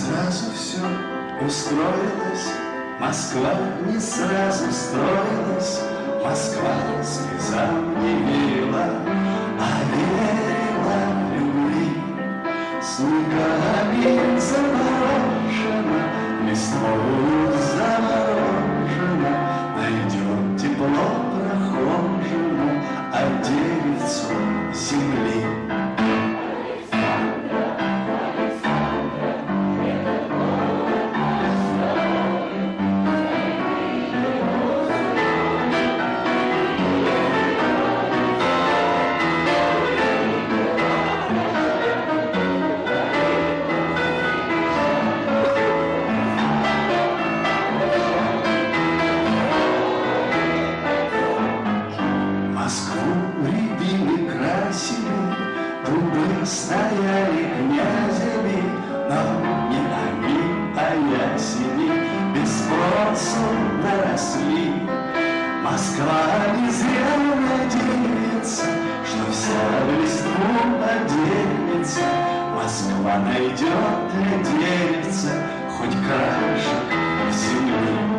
сразу все устроилось, Москва не сразу строилась, Москва слезам не верила, а верила в любви. Снегами заморожена, листвою заморожена, найдет тепло прохожему, а деревцу земли. Стояли князями, но не они, а ясени без спросу наросли. Москва не зря надеется, что вся в листву оденется. Москва найдет для деревца хоть краешек земли.